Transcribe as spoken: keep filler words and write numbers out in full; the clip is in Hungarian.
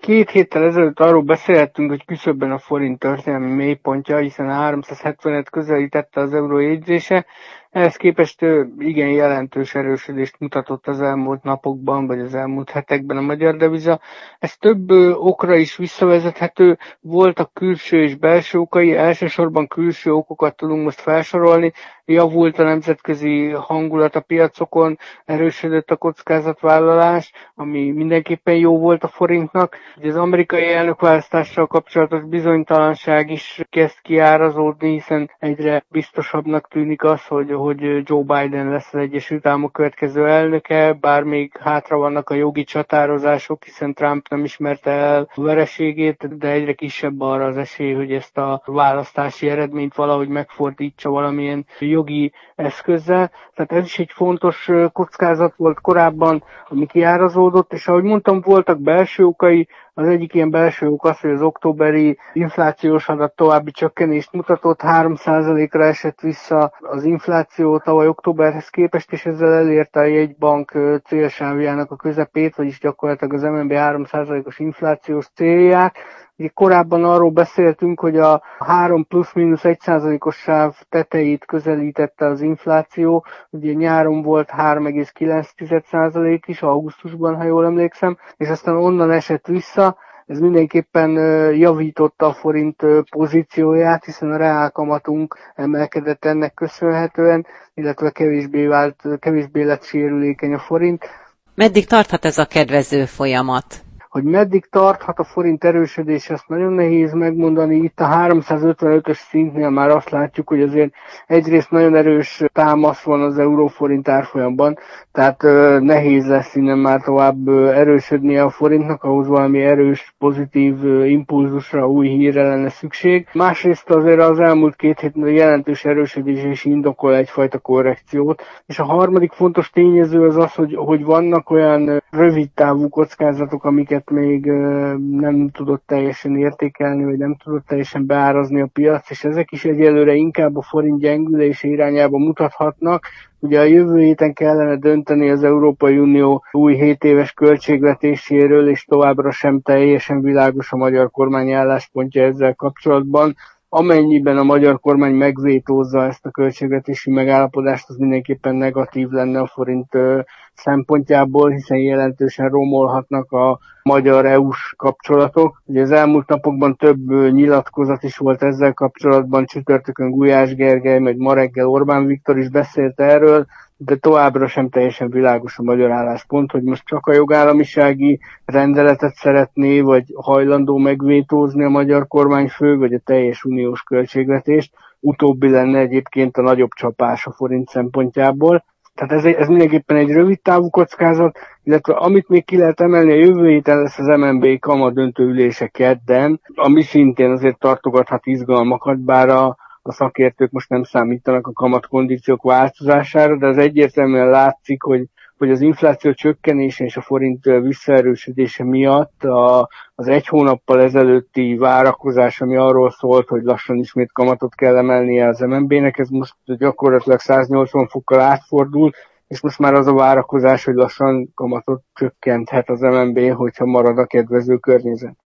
Két héttel ezelőtt arról beszélhettünk, hogy küszöbben a forint történelmi mélypontja, hiszen a háromszázhetvenet közelítette az euró jegyzése. Ehhez képest igen jelentős erősödést mutatott az elmúlt napokban, vagy az elmúlt hetekben a magyar deviza. Ez több okra is visszavezethető, voltak külső és belső okai, elsősorban külső okokat tudunk most felsorolni. Javult a nemzetközi hangulat a piacokon, erősödött a kockázatvállalás, ami mindenképpen jó volt a forintnak. Ugye az amerikai elnökválasztással kapcsolatos bizonytalanság is kezd kiárazódni, hiszen egyre biztosabbnak tűnik az, hogy, hogy Joe Biden lesz az Egyesült Államok következő elnöke, bár még hátra vannak a jogi csatározások, hiszen Trump nem ismerte el a vereségét, de egyre kisebb arra az esély, hogy ezt a választási eredményt valahogy megfordítsa valamilyen jogi eszközzel. Tehát ez is egy fontos kockázat volt korábban, ami kiárazódott, és ahogy mondtam, voltak belső okai. Az egyik ilyen belső ok az, hogy az októberi inflációs adat további csökkenést mutatott, három százalékra esett vissza az infláció tavaly októberhez képest, és ezzel elérte a jegybank célsávjának a közepét, vagyis gyakorlatilag az em en bé három százalékos inflációs célját. Ugye korábban arról beszéltünk, hogy a három plusz-minusz egy százalékos sáv tetejét közelítette az infláció, ugye nyáron volt három egész kilenc százalék is, augusztusban, ha jól emlékszem, és aztán onnan esett vissza. Ez mindenképpen javította a forint pozícióját, hiszen a reálkamatunk emelkedett ennek köszönhetően, illetve kevésbé, vált, kevésbé lett sérülékeny a forint. Meddig tarthat ez a kedvező folyamat? Hogy meddig tarthat a forint erősödés, ezt nagyon nehéz megmondani. Itt a háromszázötvenötös szintnél már azt látjuk, hogy azért egyrészt nagyon erős támasz van az euróforint árfolyamban, tehát nehéz lesz innen már tovább erősödnie a forintnak, ahhoz valami erős, pozitív impulzusra, új hírre lenne szükség. Másrészt azért az elmúlt két hétben jelentős erősödés is indokol egyfajta korrekciót, és a harmadik fontos tényező az az, hogy, hogy vannak olyan rövid távú kockázatok, amiket még nem tudott teljesen értékelni, vagy nem tudott teljesen beárazni a piac, és ezek is egyelőre inkább a forint gyengülése irányába mutathatnak. Ugye a jövő héten kellene dönteni az Európai Unió új hét éves költségvetéséről, és továbbra sem teljesen világos a magyar kormány álláspontja ezzel kapcsolatban. Amennyiben a magyar kormány megvétózza ezt a költségvetési megállapodást, az mindenképpen negatív lenne a forint szempontjából, hiszen jelentősen romolhatnak a magyar-é u-s kapcsolatok. Ugye az elmúlt napokban több nyilatkozat is volt ezzel kapcsolatban, csütörtökön Gulyás Gergely, meg ma reggel Orbán Viktor is beszélt erről, de továbbra sem teljesen világos a magyar álláspont, hogy most csak a jogállamisági rendeletet szeretné, vagy hajlandó megvétózni a magyar kormányfő, vagy a teljes uniós költségvetést. Utóbbi lenne egyébként a nagyobb csapás a forint szempontjából. Tehát ez, ez mindenképpen egy rövid távú kockázat, illetve amit még ki lehet emelni, a jövő héten lesz az em en bé kamat döntő ülése kedden, ami szintén azért tartogathat izgalmakat, bár a a szakértők most nem számítanak a kamatkondíciók változására, de az egyértelműen látszik, hogy, hogy az infláció csökkenése és a forint visszaerősödése miatt a, az egy hónappal ezelőtti várakozás, ami arról szólt, hogy lassan ismét kamatot kell emelnie az em en bé-nek, ez most gyakorlatilag száznyolcvan fokkal átfordul, és most már az a várakozás, hogy lassan kamatot csökkenthet az em en bé, hogyha marad a kedvező környezet.